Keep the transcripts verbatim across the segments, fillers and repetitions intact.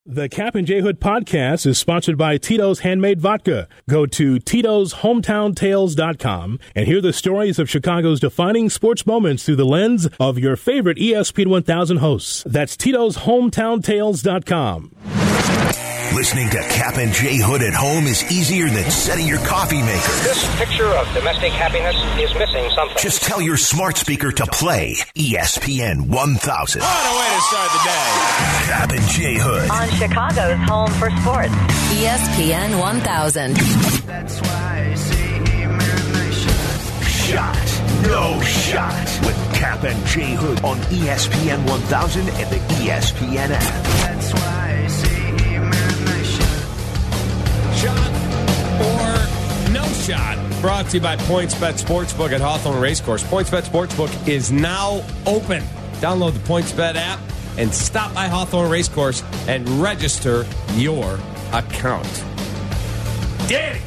The Cap and J Hood podcast is sponsored by Tito's Handmade Vodka. Go to Tito's Hometown Tales dot com and hear the stories of Chicago's defining sports moments through the lens of your favorite E S P N one thousand hosts. That's Tito's Hometown Tales dot com. Listening to Cap and J Hood at home is easier than setting your coffee maker. This picture of domestic happiness is missing something. Just tell your smart speaker to play E S P N one thousand. What a way to start the day. Cap and J Hood. On Chicago's home for sports. E S P N one thousand. That's why I say Shot, no shot. With Cap and J Hood on E S P N one thousand and the E S P N app. That's why I say Shot or no shot. Brought to you by PointsBet Sportsbook at Hawthorne Racecourse. PointsBet Sportsbook is now open. Download the PointsBet app and stop by Hawthorne Racecourse and register your account. Danny.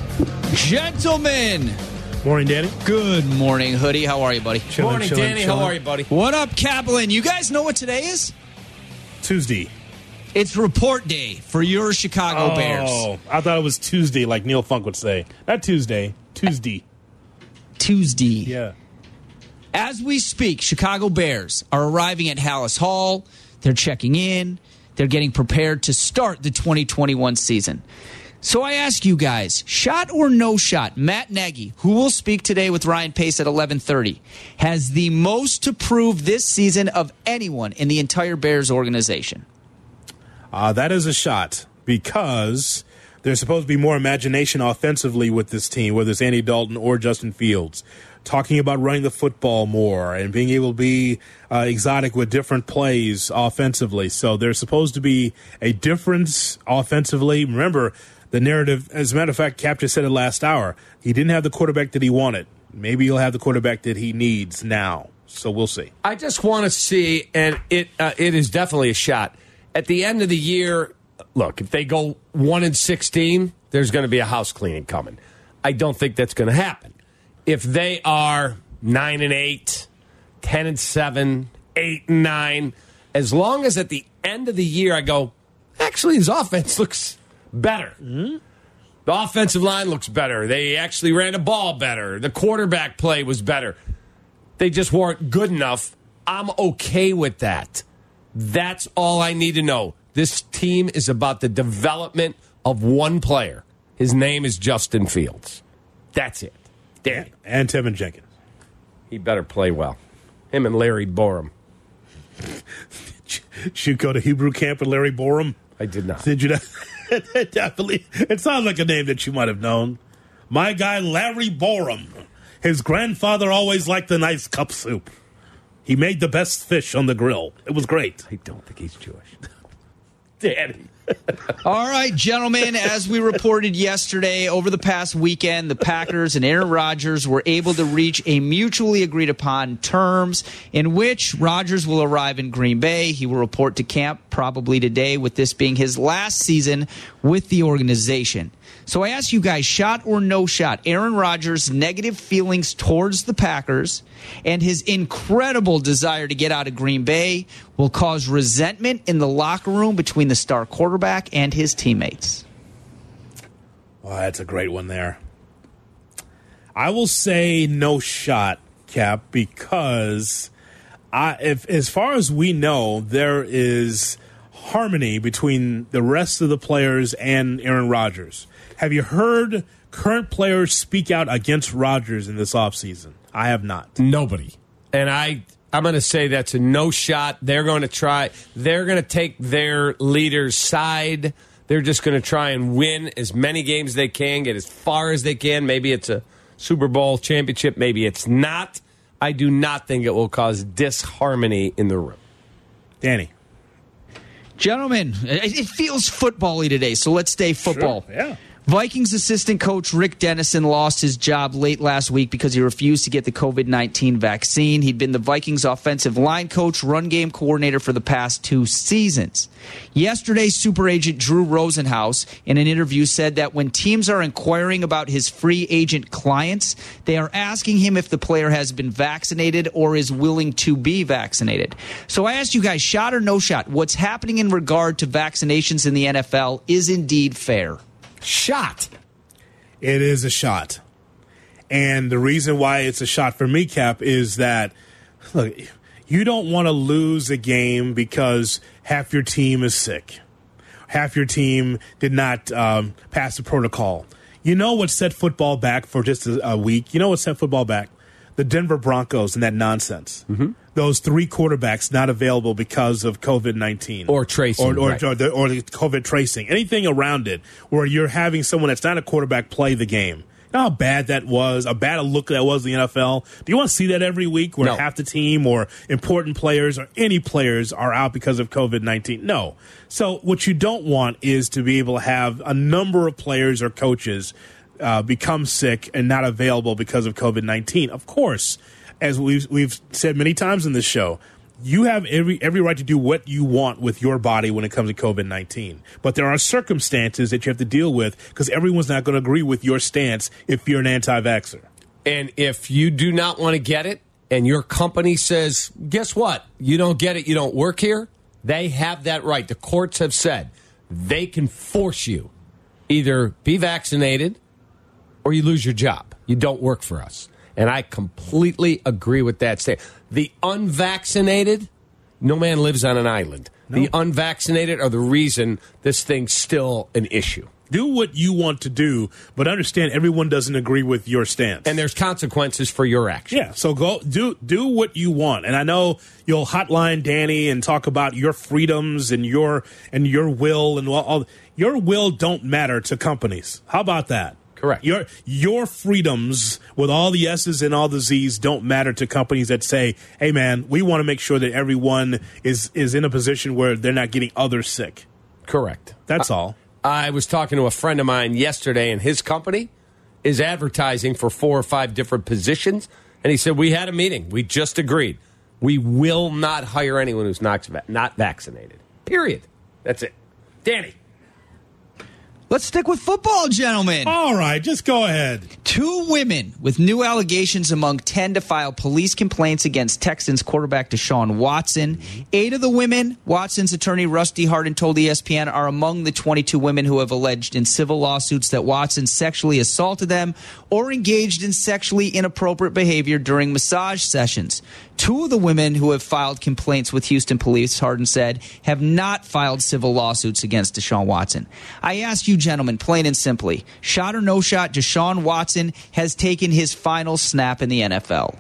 Gentlemen. Morning, Danny. Good morning, Hoodie. How are you, buddy? Chilling, Morning, chilling, Danny. chilling. How are you, buddy? What up, Kaplan? You guys know what today is? Tuesday. It's report day for your Chicago oh, Bears. I thought it was Tuesday, like Neil Funk would say. Not Tuesday, Tuesday. Tuesday. Yeah. As we speak, Chicago Bears are arriving at Hallis Hall. They're checking in. They're getting prepared to start the twenty twenty-one season. So I ask you guys, shot or no shot, Matt Nagy, who will speak today with Ryan Pace at eleven thirty, has the most to prove this season of anyone in the entire Bears organization. Uh, that is a shot because there's supposed to be more imagination offensively with this team, whether it's Andy Dalton or Justin Fields. Talking about running the football more and being able to be uh, exotic with different plays offensively. So there's supposed to be a difference offensively. Remember, the narrative, as a matter of fact, Cap just said it last hour. He didn't have the quarterback that he wanted. Maybe he'll have the quarterback that he needs now. So we'll see. I just want to see, and it uh, it is definitely a shot. At the end of the year, look, if they go one and sixteen, there's going to be a house cleaning coming. I don't think that's going to happen. If they are nine and eight, ten and seven, eight and nine, as long as at the end of the year I go, actually his offense looks better. Mm-hmm. The offensive line looks better. They actually ran the ball better. The quarterback play was better. They just weren't good enough. I'm okay with that. That's all I need to know. This team is about the development of one player. His name is Justin Fields. That's it. Danny. And Tevin Jenkins. He better play well. Him and Larry Borum. Did you go to Hebrew camp with Larry Borum? I did not. Did you not? Definitely. It sounds like a name that you might have known. My guy, Larry Borum. His grandfather always liked the nice cup soup. He made the best fish on the grill. It was great. I don't think he's Jewish. Danny. All right, gentlemen, as we reported yesterday, over the past weekend, the Packers and Aaron Rodgers were able to reach a mutually agreed upon terms in which Rodgers will arrive in Green Bay. He will report to camp probably today, with this being his last season with the organization. So I ask you guys, shot or no shot, Aaron Rodgers' negative feelings towards the Packers and his incredible desire to get out of Green Bay will cause resentment in the locker room between the star quarterback and his teammates. Well, that's a great one there. I will say no shot, Cap, because I, if, as far as we know, there is harmony between the rest of the players and Aaron Rodgers. Have you heard current players speak out against Rodgers in this offseason? I have not. Nobody. And I, I'm going to say that's a no shot. They're going to try. They're going to take their leader's side. They're just going to try and win as many games as they can, get as far as they can. Maybe it's a Super Bowl championship. Maybe it's not. I do not think it will cause disharmony in the room. Danny. Gentlemen, it feels football-y today, so let's stay football. Sure, yeah. Vikings assistant coach Rick Dennison lost his job late last week because he refused to get the COVID nineteen vaccine. He'd been the Vikings offensive line coach, run game coordinator for the past two seasons. Yesterday, super agent Drew Rosenhaus in an interview said that when teams are inquiring about his free agent clients, they are asking him if the player has been vaccinated or is willing to be vaccinated. So I asked you guys, shot or no shot, what's happening in regard to vaccinations in the N F L is indeed fair. Shot. It is a shot. And the reason why it's a shot for me, Cap, is that, look, you don't want to lose a game because half your team is sick. Half your team did not um, pass the protocol. You know what set football back for just a, a week? You know what set football back? The Denver Broncos and that nonsense. Mm-hmm. Those three quarterbacks not available because of COVID nineteen. Or tracing. Or, or, right. or, the, or the COVID tracing. Anything around it where you're having someone that's not a quarterback play the game. You know how bad that was, how bad a look that was in the N F L? Do you want to see that every week where No. half the team or important players or any players are out because of COVID nineteen? No. So what you don't want is to be able to have a number of players or coaches uh, become sick and not available because of COVID nineteen. Of course, as we've, we've said many times in this show, you have every every right to do what you want with your body when it comes to COVID nineteen. But there are circumstances that you have to deal with because everyone's not going to agree with your stance if you're an anti-vaxxer. And if you do not want to get it and your company says, guess what? You don't get it, you don't work here, they have that right. The courts have said they can force you either be vaccinated or you lose your job. You don't work for us. And I completely agree with that statement. The unvaccinated, no man lives on an island. No. The unvaccinated are the reason this thing's still an issue. Do what you want to do, but understand everyone doesn't agree with your stance. And there's consequences for your actions. Yeah, so go do do what you want. And I know you'll hotline Danny and talk about your freedoms and your and your will and all, all your will don't matter to companies. How about that? Correct. Your your freedoms with all the S's and all the Z's don't matter to companies that say, hey, man, we want to make sure that everyone is, is in a position where they're not getting others sick. Correct. That's I, all. I was talking to a friend of mine yesterday, and his company is advertising for four or five different positions. And he said, we had a meeting. We just agreed. We will not hire anyone who's not, not vaccinated. Period. That's it. Danny. Let's stick with football, gentlemen. All right, just go ahead. Two women with new allegations among ten to file police complaints against Texans quarterback Deshaun Watson. Eight of the women, Watson's attorney Rusty Hardin told E S P N, are among the twenty-two women who have alleged in civil lawsuits that Watson sexually assaulted them or engaged in sexually inappropriate behavior during massage sessions. Two of the women who have filed complaints with Houston police, Hardin said, have not filed civil lawsuits against Deshaun Watson. I ask you, gentlemen, plain and simply, shot or no shot, Deshaun Watson has taken his final snap in the N F L.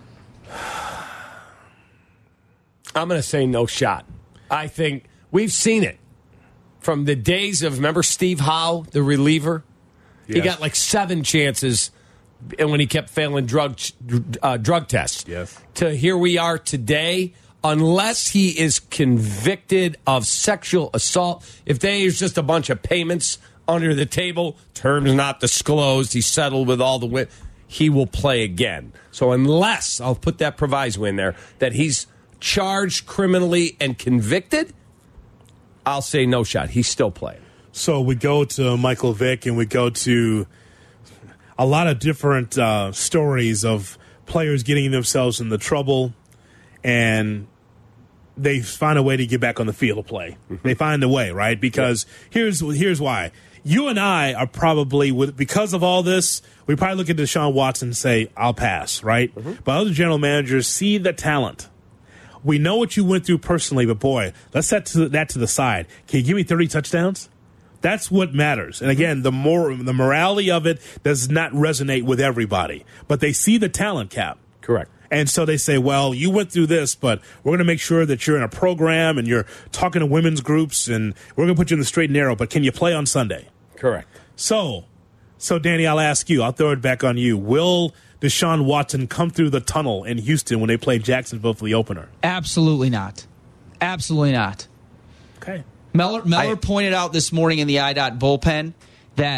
I'm going to say no shot. I think we've seen it from the days of, remember Steve Howe, the reliever? Yes. He got like seven chances and when he kept failing drug uh, drug tests. Yes. To here we are today, unless he is convicted of sexual assault, if there's just a bunch of payments under the table, terms not disclosed, he settled with all the win, he will play again. So unless, I'll put that proviso in there, that he's charged criminally and convicted, I'll say no shot. He's still playing. So we go to Michael Vick and we go to a lot of different uh, stories of players getting themselves into trouble, and they find a way to get back on the field of play. Mm-hmm. They find a way, right? Because here's here's why. You and I are probably, with because of all this, we probably look at Deshaun Watson and say, I'll pass, right? Mm-hmm. But other general managers see the talent. We know what you went through personally, but boy, let's set to that to the side. Can you give me thirty touchdowns? That's what matters. And again, the more the morality of it does not resonate with everybody, but they see the talent, Cap. Correct. And so they say, well, you went through this, but we're going to make sure that you're in a program and you're talking to women's groups, and we're going to put you in the straight and narrow, but can you play on Sunday? Correct. So, so Danny, I'll ask you. I'll throw it back on you. Will Deshaun Watson come through the tunnel in Houston when they play Jacksonville for the opener? Absolutely not. Absolutely not. Okay. Meller, Meller I, pointed out this morning in the I DOT bullpen that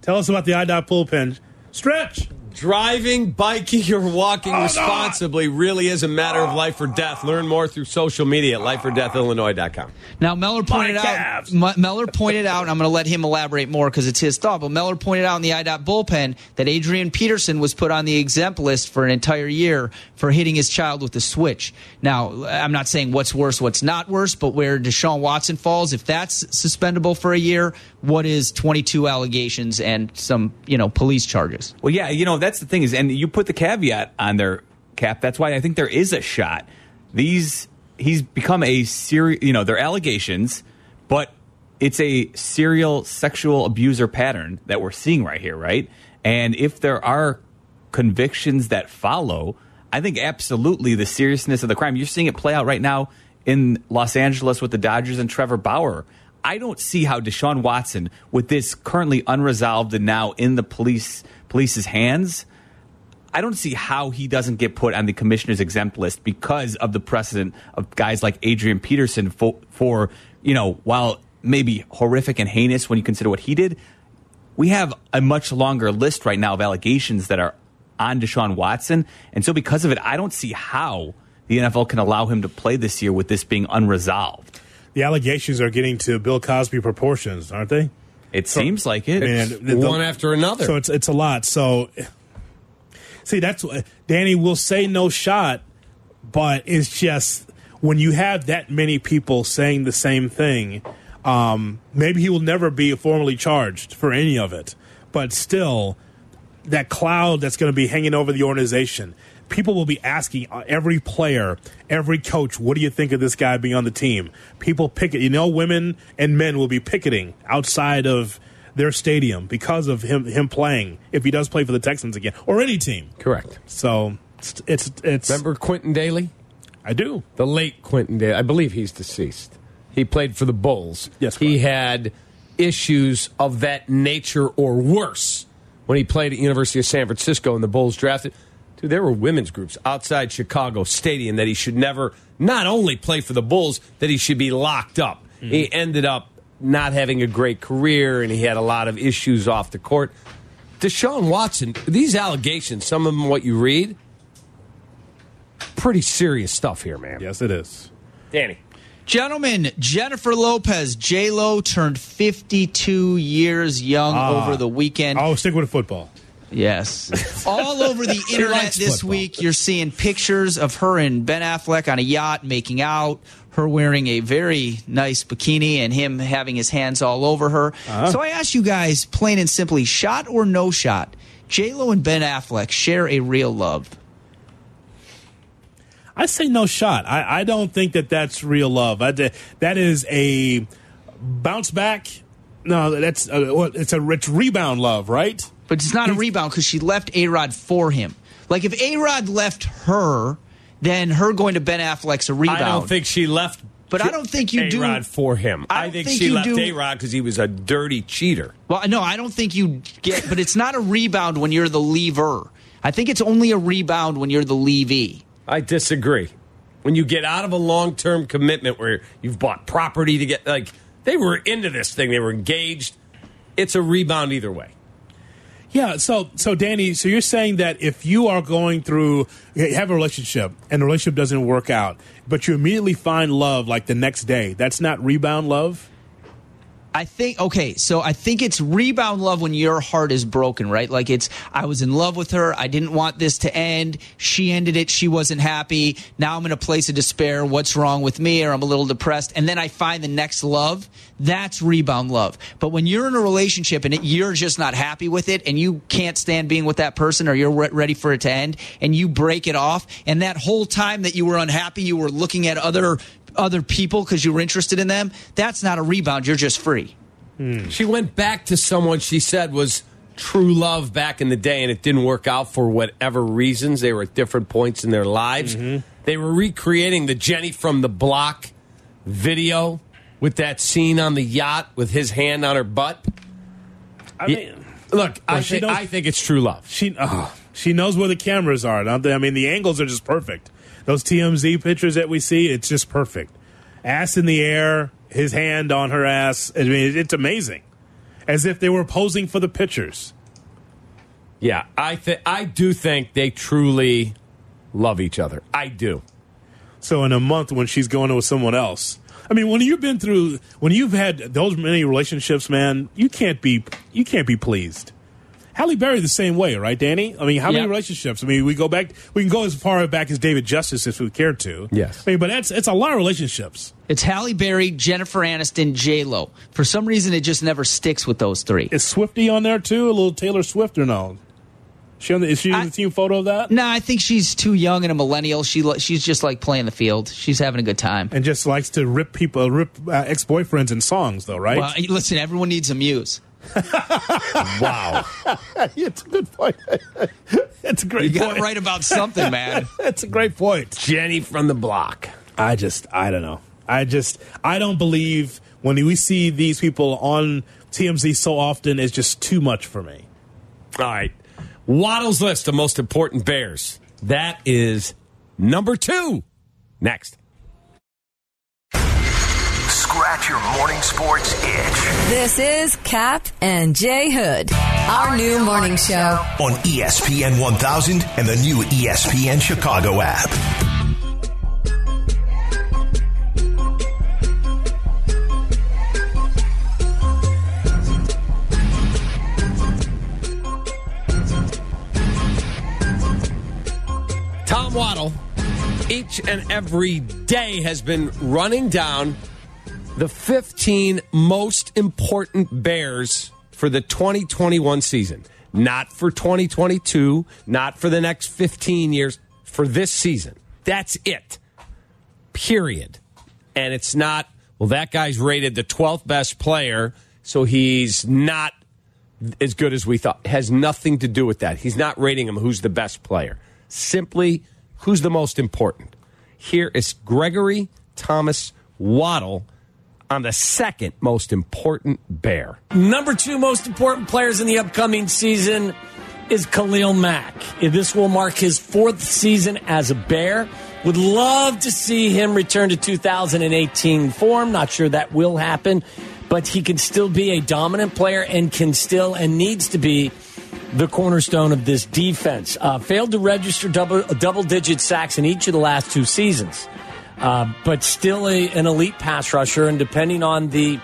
Tell us about the I DOT bullpen. Stretch. Driving, biking, or walking Oh, responsibly really is a matter of life or death. Learn more through social media at life or death illinois dot com. Now, Meller pointed out, M- Meller pointed out, and I'm going to let him elaborate more because it's his thought, but Meller pointed out in the I DOT bullpen that Adrian Peterson was put on the exempt list for an entire year for hitting his child with a switch. Now, I'm not saying what's worse, what's not worse, but where Deshaun Watson falls, if that's suspendable for a year, what is twenty-two allegations and some, you know, police charges? Well, yeah, you know, that's the thing is, and you put the caveat on their Cap. That's why I think there is a shot. These, he's become a serial, you know, they're allegations, but it's a serial sexual abuser pattern that we're seeing right here, right? And if there are convictions that follow, I think absolutely the seriousness of the crime. You're seeing it play out right now in Los Angeles with the Dodgers and Trevor Bauer. I don't see how Deshaun Watson, with this currently unresolved and now in the police police's hands, I don't see how he doesn't get put on the commissioner's exempt list because of the precedent of guys like Adrian Peterson for, for you know, while maybe horrific and heinous when you consider what he did, we have a much longer list right now of allegations that are on Deshaun Watson. And so because of it, I don't see how the N F L can allow him to play this year with this being unresolved. The allegations are getting to Bill Cosby proportions, aren't they? It so, seems like it. And the, the, one after another. So it's it's a lot. So, see, that's what Danny will say no shot, but it's just when you have that many people saying the same thing, um, maybe he will never be formally charged for any of it. But still, that cloud that's going to be hanging over the organization. People will be asking every player, every coach, what do you think of this guy being on the team? People picket. You know, women and men will be picketing outside of their stadium because of him him playing, if he does play for the Texans again, or any team. Correct. So, it's... it's, it's Remember Quentin Daly? I do. The late Quentin Daly. I believe he's deceased. He played for the Bulls. Yes, he right. had issues of that nature or worse when he played at University of San Francisco and the Bulls drafted... Dude, there were women's groups outside Chicago Stadium that he should never not only play for the Bulls, that he should be locked up. Mm-hmm. He ended up not having a great career, and he had a lot of issues off the court. Deshaun Watson, these allegations, some of them what you read, pretty serious stuff here, man. Yes, it is. Danny. Gentlemen, Jennifer Lopez, J-Lo, turned fifty-two years young ah, over the weekend. I'll stick with football. Yes. All over the internet this football. week, you're seeing pictures of her and Ben Affleck on a yacht making out, her wearing a very nice bikini and him having his hands all over her. Uh-huh. So I ask you guys, plain and simply, shot or no shot, J-Lo and Ben Affleck share a real love? I say no shot. I, I don't think that that's real love. I, that is a bounce back. No, that's a, it's a it's rebound love, right? But it's not a rebound because she left A-Rod for him. Like, if A-Rod left her, then her going to Ben Affleck's a rebound. I don't think she left But I don't think you A-Rod do. A-Rod for him. I, I think, think she left do, A-Rod because he was a dirty cheater. Well, no, I don't think you get... But it's not a rebound when you're the leaver. I think it's only a rebound when you're the leavee. I disagree. When you get out of a long-term commitment where you've bought property to get... Like, they were into this thing. They were engaged. It's a rebound either way. Yeah, so so Danny, so you're saying that if you are going through, you have a relationship and the relationship doesn't work out, but you immediately find love like the next day, that's not rebound love? I think, okay, so I think it's rebound love when your heart is broken, right? Like it's, I was in love with her. I didn't want this to end. She ended it. She wasn't happy. Now I'm in a place of despair. What's wrong with me? Or I'm a little depressed. And then I find the next love. That's rebound love. But when you're in a relationship and it, you're just not happy with it and you can't stand being with that person or you're re- ready for it to end and you break it off, and that whole time that you were unhappy, you were looking at other other people because you were interested in them, that's not a rebound. You're just free. Hmm. She went back to someone she said was true love back in the day, and it didn't work out for whatever reasons. They were at different points in their lives. Mm-hmm. They were recreating the Jenny from the Block video with that scene on the yacht with his hand on her butt. I mean, look, well, I, th- knows, I think it's true love. She oh, she knows where the cameras are, don't they? I mean, the angles are just perfect. Those T M Z pictures that we see, it's just perfect. Ass in the air, his hand on her ass. I mean, it's amazing. as if they were posing for the pictures. Yeah, I th- I do think they truly love each other. I do. So in a month when she's going with someone else, I mean, when you've been through, when you've had those many relationships, man, you can't be you can't be pleased. Halle Berry the same way, right, Danny? I mean, how Yep. many relationships? I mean, we go back, we can go as far back as David Justice if we care to. Yes. I mean, but that's it's a lot of relationships. It's Halle Berry, Jennifer Aniston, J-Lo. For some reason, it just never sticks with those three. Is Swiftie on there too? A little Taylor Swift or no? She on the, is she in I- the team photo of that? No, I think she's too young and a millennial. She li- she's just like playing the field. She's having a good time. And just likes to rip people, rip uh, ex-boyfriends in songs, though, right? Well, listen, everyone needs a muse. Wow. It's a good point. It's a great You got point. to write about something, man. It's a great point. Jenny from the block. I just, I don't know. I just, I don't believe when we see these people on T M Z so often, it's just too much for me. All right. Waddle's list of most important Bears. That is number two. Next. Scratch your morning sports itch This is Cap and Jay Hood, our new morning show. on E S P N one thousand and the new E S P N Chicago app. Tom Waddle, each and every day, has been running down the fifteen most important Bears for the twenty twenty-one season. Not for twenty twenty-two, not for the next fifteen years, for this season. That's it. Period. And it's not, well, that guy's rated the twelfth best player, so he's not as good as we thought. It has nothing to do with that. He's not rating him who's the best player. Simply, who's the most important. Here is Gregory Thomas Waddle on the second most important Bear. Number two most important players in the upcoming season is Khalil Mack. This will mark his fourth season as a Bear. Would love to see him return to two thousand eighteen form. Not sure that will happen, but he can still be a dominant player and can still and needs to be the cornerstone of this defense. Uh, failed to register double, double-digit sacks in each of the last two seasons. Uh, but still a, an elite pass rusher, and depending on the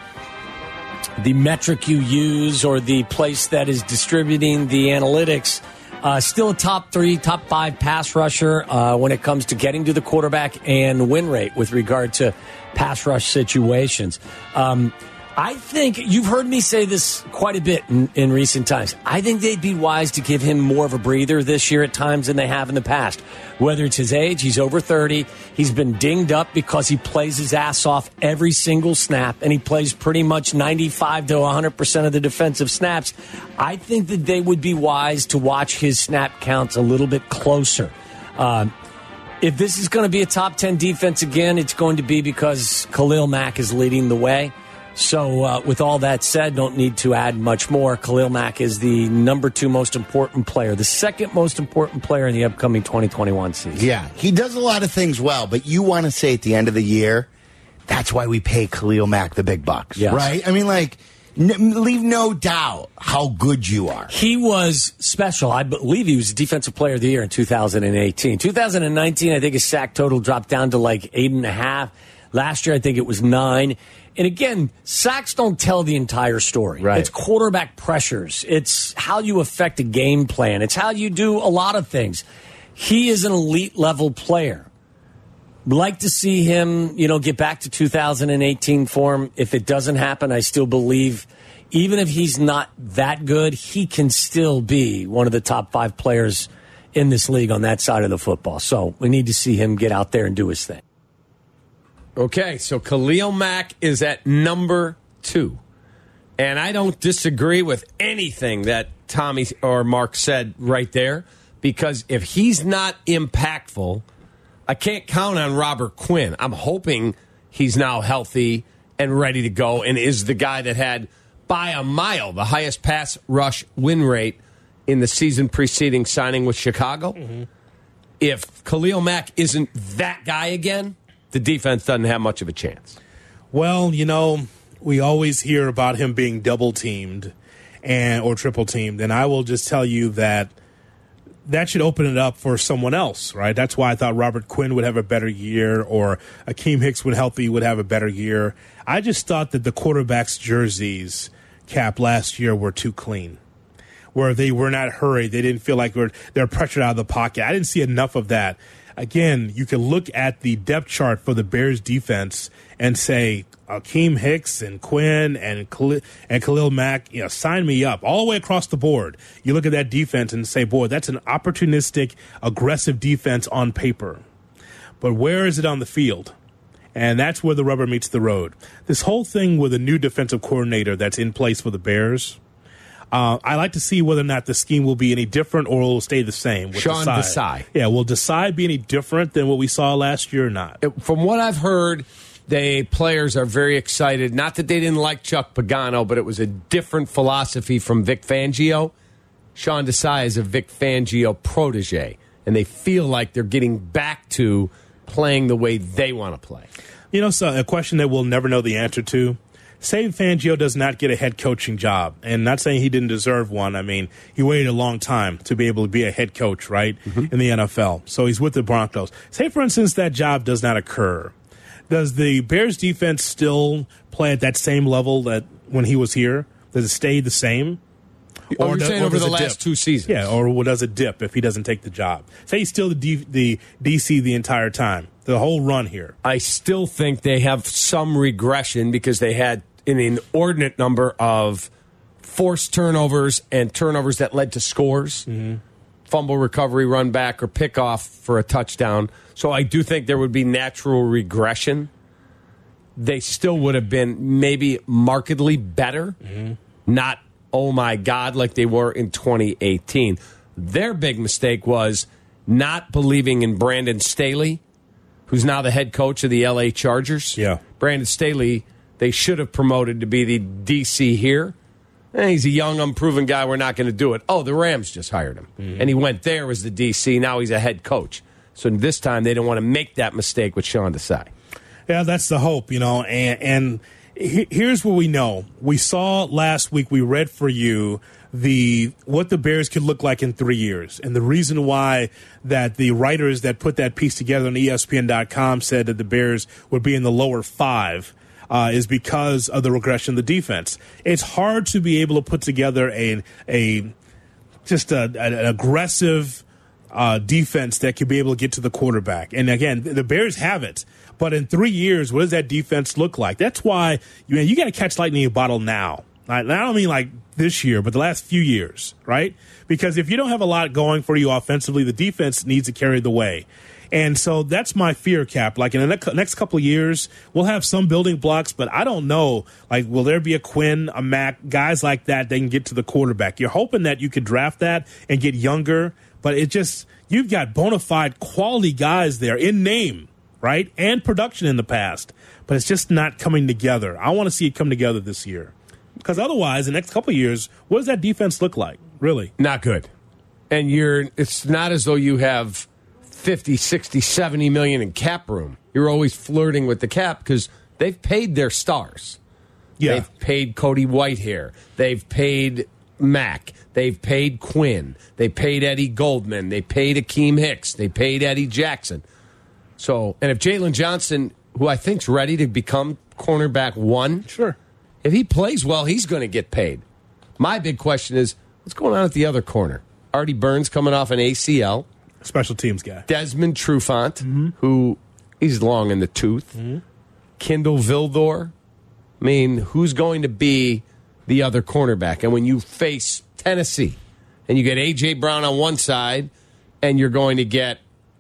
the metric you use or the place that is distributing the analytics, uh, still a top three, top five pass rusher uh, when it comes to getting to the quarterback and win rate with regard to pass rush situations. Um, I think you've heard me say this quite a bit in, in recent times. I think they'd be wise to give him more of a breather this year at times than they have in the past. Whether it's his age, he's over thirty. He's been dinged up because he plays his ass off every single snap, and he plays pretty much ninety-five to one hundred percent of the defensive snaps. I think that they would be wise to watch his snap counts a little bit closer. Um, if this is going to be a top ten defense again, it's going to be because Khalil Mack is leading the way. So uh, with all that said, don't need to add much more. Khalil Mack is the number two most important player, the second most important player in the upcoming twenty twenty-one season. Yeah, he does a lot of things well, but you want to say at the end of the year, that's why we pay Khalil Mack the big bucks, Yes. right? I mean, like, n- leave no doubt how good you are. He was special. I believe he was Defensive Player of the Year in two thousand eighteen. two thousand nineteen, I think his sack total dropped down to like eight and a half. Last year, I think it was nine. And again, sacks don't tell the entire story. Right. It's quarterback pressures. It's how you affect a game plan. It's how you do a lot of things. He is an elite level player. Like to see him, you know, get back to two thousand eighteen form. If it doesn't happen, I still believe, even if he's not that good, he can still be one of the top five players in this league on that side of the football. So we need to see him get out there and do his thing. Okay, so Khalil Mack is at number two. And I don't disagree with anything that Tommy or Mark said right there, because if he's not impactful, I can't count on Robert Quinn. I'm hoping he's now healthy and ready to go and is the guy that had, by a mile, the highest pass rush win rate in the season preceding signing with Chicago. Mm-hmm. If Khalil Mack isn't that guy again, the defense doesn't have much of a chance. Well, you know, we always hear about him being double teamed and or triple teamed, and I will just tell you that that should open it up for someone else, right? That's why I thought Robert Quinn would have a better year, or Akeem Hicks, when healthy, would have a better year. I just thought that the quarterbacks' jerseys, Cap, last year were too clean, where they were not hurried. They didn't feel like they're, they're pressured out of the pocket. I didn't see enough of that. Again, you can look at the depth chart for the Bears defense and say, Akeem Hicks and Quinn and Khalil, and Khalil Mack, you know, sign me up all the way across the board. You look at that defense and say, boy, that's an opportunistic, aggressive defense on paper. But where is it on the field? And that's where the rubber meets the road. This whole thing with a new defensive coordinator that's in place for the Bears, Uh, I like to see whether or not the scheme will be any different or will stay the same. Sean Desai. Yeah, will Desai be any different than what we saw last year or not? From what I've heard, the players are very excited. Not that they didn't like Chuck Pagano, but it was a different philosophy from Vic Fangio. Sean Desai is a Vic Fangio protege, and they feel like they're getting back to playing the way they want to play. You know, so a question that we'll never know the answer to. Say Fangio does not get a head coaching job, and not saying he didn't deserve one. I mean, he waited a long time to be able to be a head coach, right, mm-hmm. in the N F L. So he's with the Broncos. Say, for instance, that job does not occur. Does the Bears defense still play at that same level that when he was here? Does it stay the same? Oh, or you're does, saying or over the last dip? two seasons? Yeah, or does it dip if he doesn't take the job? Say he's still the, D, the D C the entire time, the whole run here. I still think they have some regression because they had an inordinate number of forced turnovers and turnovers that led to scores, mm-hmm. fumble recovery, run back, or pickoff for a touchdown. So I do think there would be natural regression. They still would have been maybe markedly better, mm-hmm. not, oh my God, like they were in twenty eighteen. Their big mistake was not believing in Brandon Staley, who's now the head coach of the L A Chargers. Yeah. Brandon Staley, they should have promoted to be the D C here. Eh, he's a young, unproven guy. We're not going to do it. Oh, the Rams just hired him. Mm-hmm. And he went there as the D C. Now he's a head coach. So this time they don't want to make that mistake with Sean Desai. Yeah, that's the hope, you know. And, and he, here's what we know. We saw last week, we read for you the what the Bears could look like in three years. And the reason why that the writers that put that piece together on E S P N dot com said that the Bears would be in the lower five Uh, is because of the regression of the defense. It's hard to be able to put together a a just a, an aggressive uh, defense that could be able to get to the quarterback. And again, the Bears have it, but in three years, what does that defense look like? That's why you you got to catch lightning in a bottle now. I don't mean like this year, but the last few years, right? Because if you don't have a lot going for you offensively, the defense needs to carry the way. And so that's my fear, Cap. Like in the next couple of years, we'll have some building blocks, but I don't know. Like, will there be a Quinn, a Mack, guys like that that can get to the quarterback? You're hoping that you could draft that and get younger, but it just, you've got bona fide quality guys there in name, right? And production in the past, but it's just not coming together. I want to see it come together this year. Because otherwise, the next couple of years, what does that defense look like, really? Not good. And you're, it's not as though you have fifty, sixty, seventy million in cap room. You're always flirting with the cap because they've paid their stars. Yeah. They've paid Cody Whitehair. They've paid Mack. They've paid Quinn. They paid Eddie Goldman. They paid Akeem Hicks. They paid Eddie Jackson. So, and if Jalen Johnson, who I think's ready to become cornerback one, sure, if he plays well, he's going to get paid. My big question is, what's going on at the other corner? Artie Burns coming off an A C L. Special teams guy. Desmond Trufant, mm-hmm. who he's long in the tooth. Mm-hmm. Kindle Vildor. I mean, who's going to be the other cornerback? And when you face Tennessee and you get A J. Brown on one side and you're going to get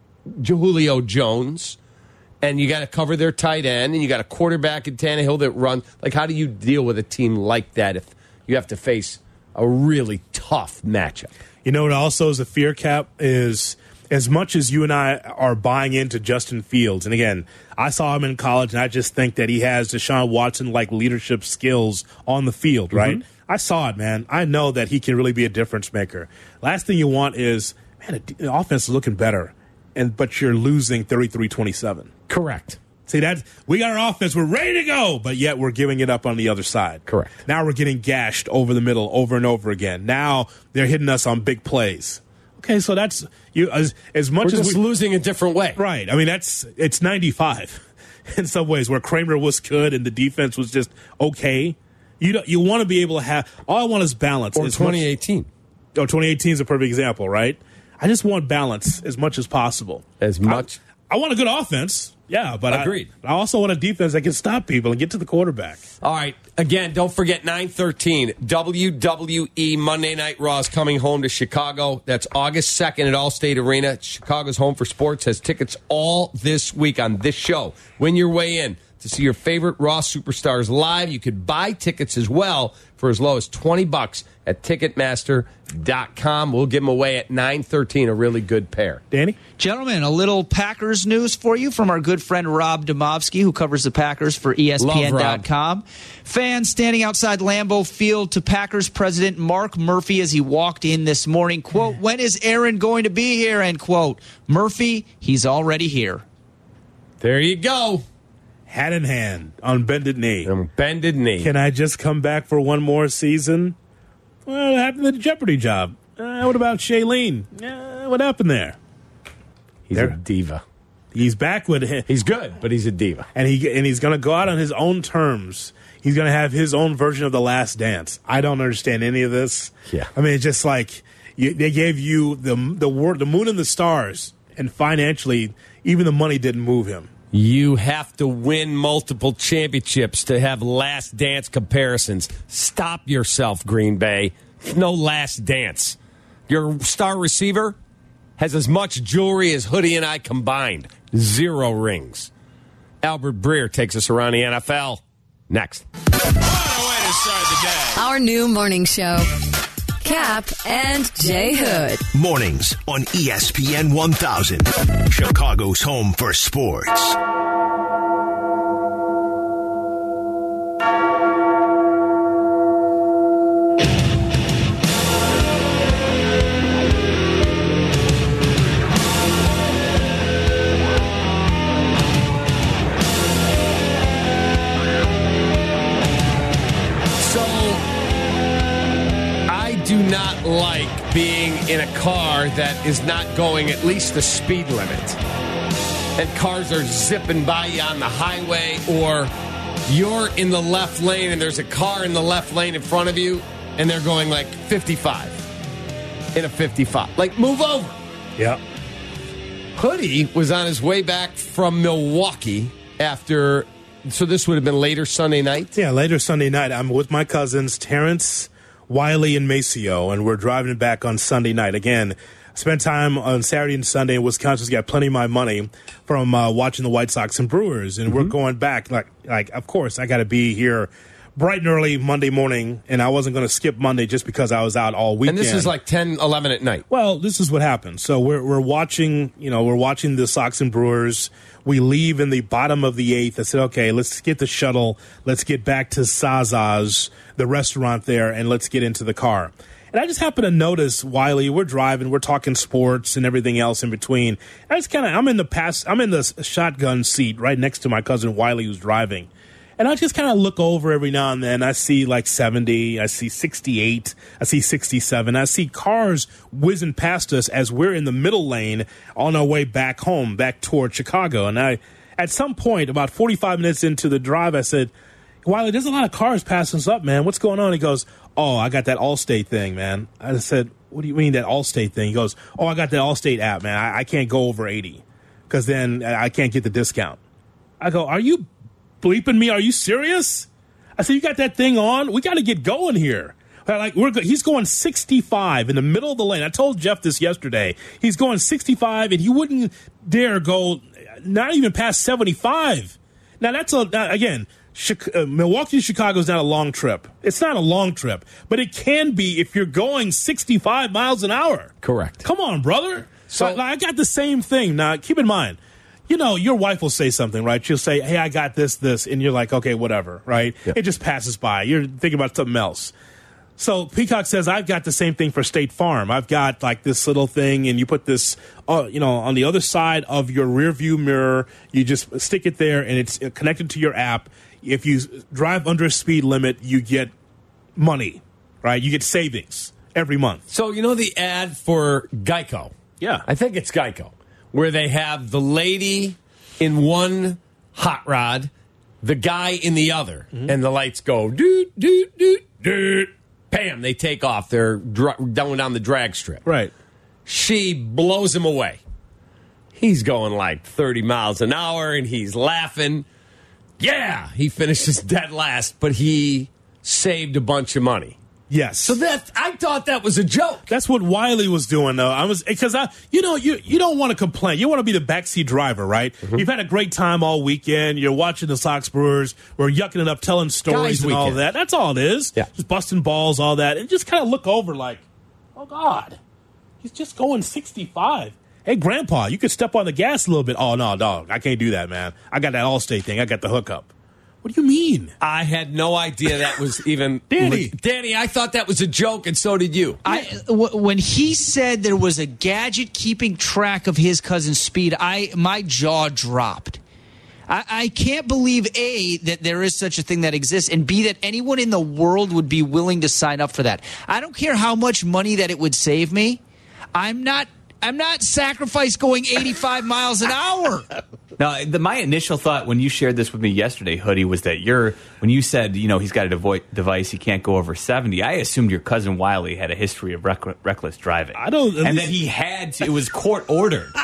Julio Jones and you got to cover their tight end and you got a quarterback in Tannehill that run. Like, how do you deal with a team like that if you have to face a really tough matchup? You know what also is a fear, Cap, is as much as you and I are buying into Justin Fields, and again, I saw him in college, and I just think that he has Deshaun Watson-like leadership skills on the field, right? Mm-hmm. I saw it, man. I know that he can really be a difference maker. Last thing you want is, man, the offense is looking better, and but you're losing thirty-three twenty-seven. Correct. See, that we got our offense. We're ready to go, but yet we're giving it up on the other side. Correct. Now we're getting gashed over the middle over and over again. Now they're hitting us on big plays. Okay, so that's you as as much We're as just we, losing a different way. Right. I mean, that's it's ninety-five in some ways where Kramer was good and the defense was just okay. You don't, you want to be able to have all I want is balance. Or as twenty eighteen. Much, oh, twenty eighteen is a perfect example, right? I just want balance as much as possible. As much. I, I want a good offense. Yeah, but Agreed. I, I also want a defense that can stop people and get to the quarterback. All right. Again, don't forget nine thirteen W W E Monday Night Raw is coming home to Chicago. That's August second at Allstate Arena. Chicago's Home for Sports has tickets all this week on this show. Win your way in to see your favorite Raw superstars live. You could buy tickets as well for as low as twenty bucks at Ticketmaster dot com. We'll give them away at nine thirteen, a really good pair. Danny? Gentlemen, a little Packers news for you from our good friend Rob Demovsky, who covers the Packers for E S P N dot com. Fans standing outside Lambeau Field to Packers president Mark Murphy as he walked in this morning. Quote, when is Aaron going to be here? End quote. Murphy, he's already here. There you go. Hat in hand on bended knee. On bended knee. Can I just come back for one more season? Well, what happened to the Jeopardy job? Uh, what about Shailene? Uh, what happened there? He's there, a diva. He's back with him. He's good, but he's a diva. And he and he's going to go out on his own terms. He's going to have his own version of The Last Dance. I don't understand any of this. Yeah. I mean, it's just like you, they gave you the the word, the moon and the stars, and financially, even the money didn't move him. You have to win multiple championships to have last dance comparisons. Stop yourself, Green Bay. No last dance. Your star receiver has as much jewelry as Hoodie and I combined. Zero rings. Albert Breer takes us around the N F L. Next. Our new morning show. Cap and J Hood. Mornings on E S P N one thousand, Chicago's home for sports. Do not like being in a car that is not going at least the speed limit. And cars are zipping by you on the highway, or you're in the left lane and there's a car in the left lane in front of you and they're going like fifty-five in a fifty-five. Like, move over. Yeah. Hoodie was on his way back from Milwaukee after, so this would have been later Sunday night? Yeah, later Sunday night. I'm with my cousins, Terrence, Wiley, and Maceo, and we're driving back on Sunday night. Again, spent time on Saturday and Sunday in Wisconsin. Got plenty of my money from uh, watching the White Sox and Brewers, and mm-hmm. we're going back. Like, like of course, I got to be here bright and early Monday morning, and I wasn't going to skip Monday just because I was out all weekend. And this is like ten, eleven at night. Well, this is what happened. So we're we're watching, you know, we're watching the Sox and Brewers. We leave in the bottom of the eighth. I said, okay, let's get the shuttle. Let's get back to Saza's, the restaurant there, and let's get into the car. And I just happened to notice, Wiley, we're driving, we're talking sports and everything else in between. I just kind of, I'm in the pass, I'm in the shotgun seat right next to my cousin Wiley, who's driving. And I just kind of look over every now and then. I see like seventy, I see sixty-eight, I see sixty-seven. I see cars whizzing past us as we're in the middle lane on our way back home, back toward Chicago. And I, at some point, about forty-five minutes into the drive, I said, Wiley, there's a lot of cars passing us up, man. What's going on? He goes, oh, I got that Allstate thing, man. I said, what do you mean that Allstate thing? He goes, oh, I got that Allstate app, man. I, I can't go over eighty because then I can't get the discount. I go, are you bleeping me? Are you serious? I said, you got that thing on? We got to get going here. Like we're he's going sixty-five in the middle of the lane. I told Jeff this yesterday. He's going sixty-five, and he wouldn't dare go not even past seventy-five. Now that's a now, again. Uh, Milwaukee to Chicago is not a long trip. It's not a long trip, but it can be if you're going sixty-five miles an hour. Correct. Come on, brother. So I, I got the same thing. Now, keep in mind, you know, your wife will say something, right? She'll say, hey, I got this, this, and you're like, okay, whatever, right? Yeah. It just passes by. You're thinking about something else. So Peacock says, I've got the same thing for State Farm. I've got like this little thing, and you put this, uh, you know, on the other side of your rear view mirror. You just stick it there, and it's connected to your app. If you drive under a speed limit, you get money, right? You get savings every month. So, you know the ad for Geico? Yeah. I think it's Geico, where they have the lady in one hot rod, the guy in the other, mm-hmm. and the lights go, doot, doot, doot, doot. Bam, they take off. They're dr- going down the drag strip. Right. She blows him away. He's going like thirty miles an hour, and he's laughing. Yeah, he finishes dead last, but he saved a bunch of money. Yes. So that I thought that was a joke. That's what Wiley was doing, though. I was because I, you know, you you don't want to complain. You want to be the backseat driver, right? Mm-hmm. You've had a great time all weekend. You're watching the Sox Brewers. We're yucking it up, telling stories Guys and all weekend. that. That's all it is. Yeah. Just busting balls, all that, and just kind of look over like, oh God, he's just going sixty-five. Hey, Grandpa, you could step on the gas a little bit. Oh no, dog, I can't do that, man. I got that Allstate thing. I got the hookup. What do you mean? I had no idea that was even Danny. Danny, I thought that was a joke, and so did you. I w- when he said there was a gadget keeping track of his cousin's speed, I my jaw dropped. I, I can't believe A, that there is such a thing that exists, and B, that anyone in the world would be willing to sign up for that. I don't care how much money that it would save me. I'm not. I'm not sacrificed going eighty-five miles an hour. No, the, my initial thought when you shared this with me yesterday, Hoodie, was that you're when you said, you know, he's got a devo- device, he can't go over seventy. I assumed your cousin Wiley had a history of rec- reckless driving. I don't, and that he had to. It was court ordered.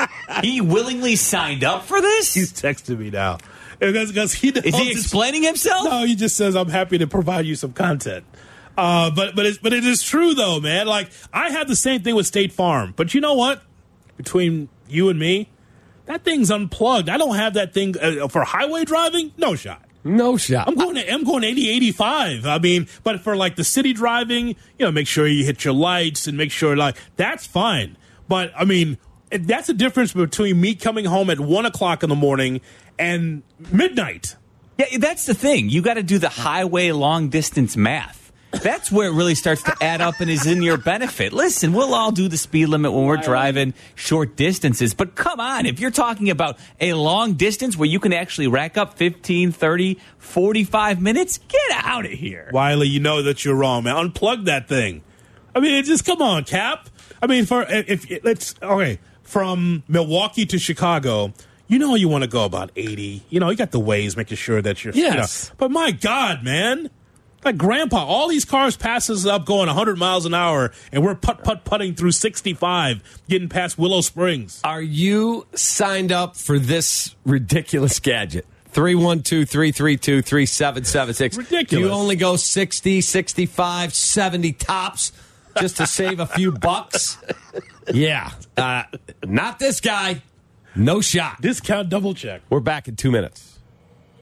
He willingly signed up for this. He's texting me now because he knows is he explaining himself? No, he just says I'm happy to provide you some content. Uh, but but it's, but it is true though, man. Like I have the same thing with State Farm, but you know what? Between you and me, that thing's unplugged. I don't have that thing uh, for highway driving. No shot. No shot. I'm going to, I'm going eighty, eighty-five. I mean, but for like the city driving, you know, make sure you hit your lights and make sure like that's fine. But I mean, that's the difference between me coming home at one o'clock in the morning and midnight. Yeah, that's the thing. You got to do the highway long distance math. That's where it really starts to add up and is in your benefit. Listen, we'll all do the speed limit when we're driving short distances, but come on, if you're talking about a long distance where you can actually rack up fifteen, thirty, forty-five minutes, get out of here. Wiley, you know that you're wrong, man. Unplug that thing. I mean, it's just come on, Cap. I mean, for if, if let's okay, from Milwaukee to Chicago, you know you want to go about eighty. You know, you got the ways making sure that you're yes. You know, but my God, man. Like Grandpa, all these cars passes up going one hundred miles an hour, and we're putt putt putting through sixty-five, getting past Willow Springs. Are you signed up for this ridiculous gadget? three one two, three three two, three seven seven six. Ridiculous. Do you only go sixty, sixty-five, seventy tops just to save a few bucks? Yeah. Uh, not this guy. No shot. Discount double check. We're back in two minutes.